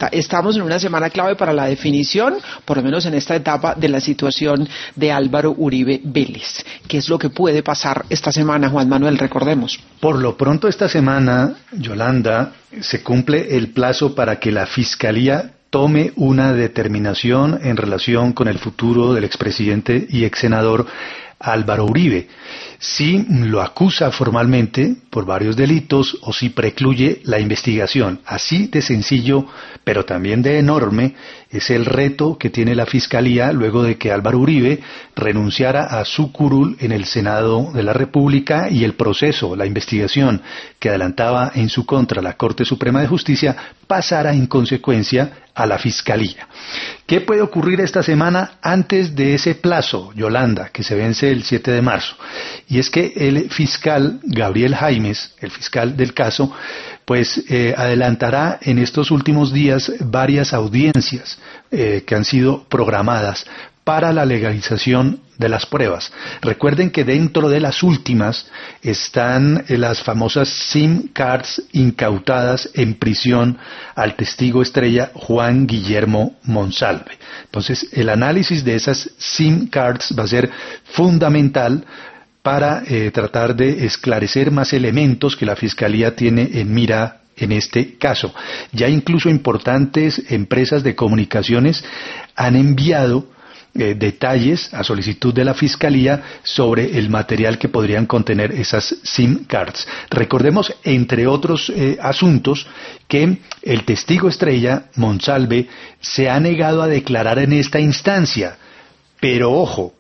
Estamos en una semana clave para la definición, por lo menos en esta etapa, de la situación de Álvaro Uribe Vélez. ¿Qué es lo que puede pasar esta semana, Juan Manuel? Recordemos. Por lo pronto esta semana, Yolanda, se cumple el plazo para que la Fiscalía tome una determinación en relación con el futuro del expresidente y exsenador Álvaro Uribe, si lo acusa formalmente por varios delitos o si precluye la investigación. Así de sencillo, pero también de enorme, es el reto que tiene la Fiscalía luego de que Álvaro Uribe renunciara a su curul en el Senado de la República y el proceso, la investigación que adelantaba en su contra la Corte Suprema de Justicia pasara en consecuencia a la Fiscalía. ¿Qué puede ocurrir esta semana antes de ese plazo, Yolanda, que se vence el 7 de marzo? Y es que el fiscal Gabriel Jaimes, el fiscal del caso, pues adelantará en estos últimos días varias audiencias que han sido programadas para la legalización de las pruebas. Recuerden que dentro de las últimas están las famosas SIM cards incautadas en prisión al testigo estrella Juan Guillermo Monsalve. Entonces, el análisis de esas SIM cards va a ser fundamental para tratar de esclarecer más elementos que la Fiscalía tiene en mira en este caso. Ya incluso importantes empresas de comunicaciones han enviado detalles a solicitud de la Fiscalía sobre el material que podrían contener esas SIM cards. Recordemos, entre otros asuntos, que el testigo estrella, Monsalve, se ha negado a declarar en esta instancia, pero ojo,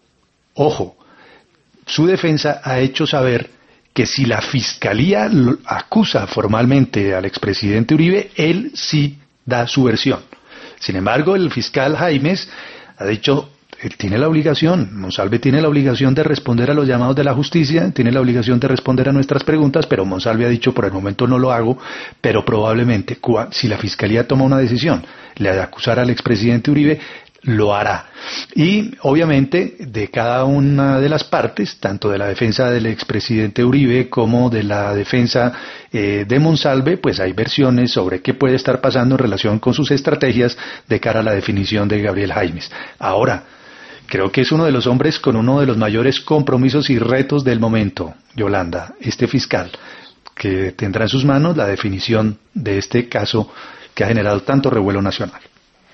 su defensa ha hecho saber que si la Fiscalía acusa formalmente al expresidente Uribe, él sí da su versión. Sin embargo, el fiscal Jaimes ha dicho: él tiene la obligación, Monsalve tiene la obligación de responder a los llamados de la justicia, tiene la obligación de responder a nuestras preguntas, pero Monsalve ha dicho: por el momento no lo hago, pero probablemente, si la Fiscalía toma una decisión, le ha de acusar al expresidente Uribe, lo hará. Y obviamente de cada una de las partes, tanto de la defensa del expresidente Uribe como de la defensa de Monsalve, pues hay versiones sobre qué puede estar pasando en relación con sus estrategias de cara a la definición de Gabriel Jaimes. Ahora, creo que es uno de los hombres con uno de los mayores compromisos y retos del momento, Yolanda, este fiscal, que tendrá en sus manos la definición de este caso que ha generado tanto revuelo nacional.